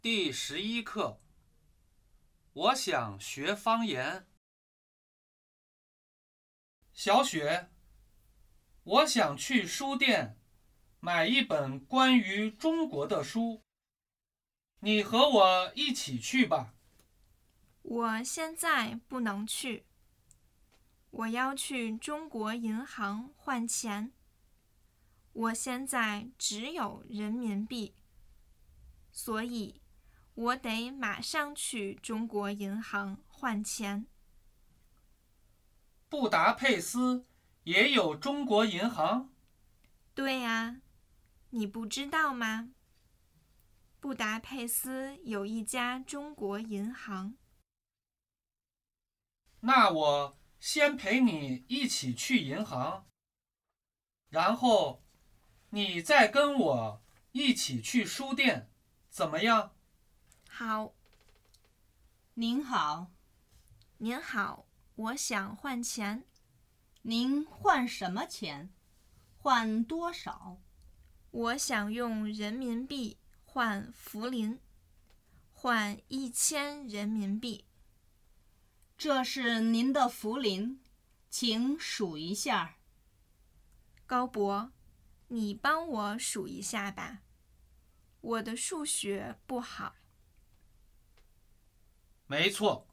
第11课，我想学方言。小雪，我想去书店买一本关于中国的书，你和我一起去吧。 我现在不能去，我要去中国银行换钱。我现在只有人民币，所以我得马上去中国银行换钱。 布达佩斯也有中国银行？ 对啊，你不知道吗？布达佩斯有一家中国银行。 那我先陪你一起去银行，然后你再跟我一起去书店，怎么样？ 好， 您好， 您好，我想换钱。 您换什么钱？换多少？ 我想用人民币换福林，换1000人民币。 这是您的福林，请数一下。 高博，你帮我数一下吧，我的数学不好。 没错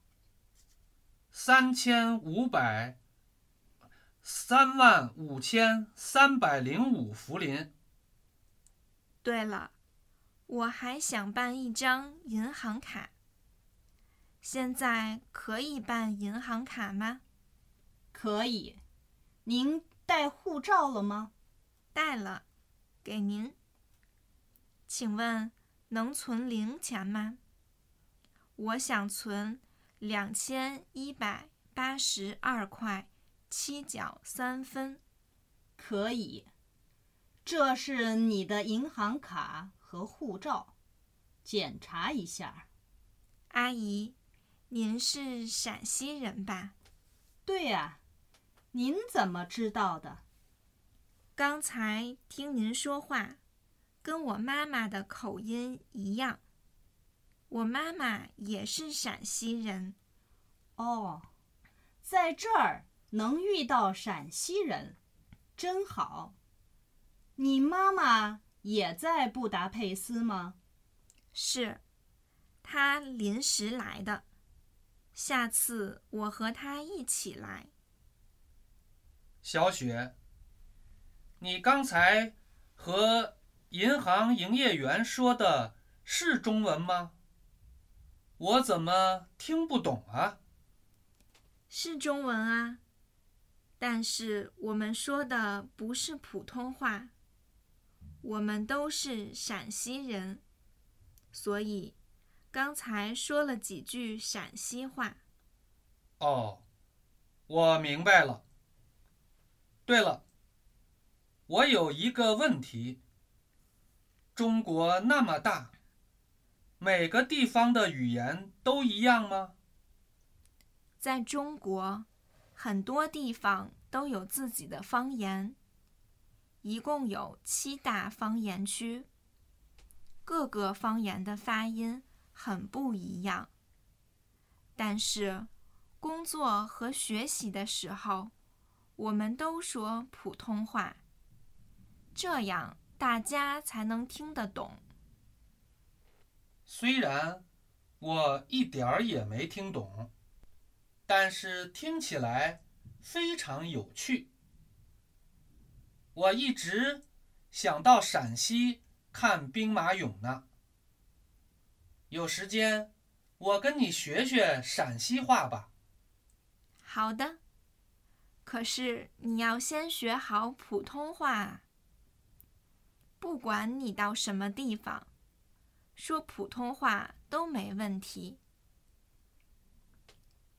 ，3530505福林。 对了，我还想办一张银行卡。现在可以办银行卡吗？ 可以。您带护照了吗？ 带了，给您。请问能存零钱吗？我想存2182块7角3分。 可以。这是你的银行卡和护照，检查一下。 阿姨，您是陕西人吧？ 对呀，您怎么知道的？ 刚才听您说话，跟我妈妈的口音一样。我妈妈也是陕西人。 哦，在这儿能遇到陕西人，真好。你妈妈也在布达佩斯吗？ 是，她临时来的。下次我和她一起来。 小雪，你刚才和银行营业员说的是中文吗？我怎么听不懂啊？ 是中文啊，但是我们说的不是普通话。我们都是陕西人，所以刚才说了几句陕西话。 哦，我明白了。对了，我有一个问题。中国那么大，每个地方的语言都一样吗？ 在中国，很多地方都有自己的方言，一共有7大方言区，各个方言的发音很不一样。但是，工作和学习的时候，我们都说普通话，这样大家才能听得懂。 虽然我一点儿也没听懂，但是听起来非常有趣。我一直想到陕西看兵马俑呢。有时间我跟你学学陕西话吧。 好的，可是你要先学好普通话啊。不管你到什么地方，说普通话都没问题。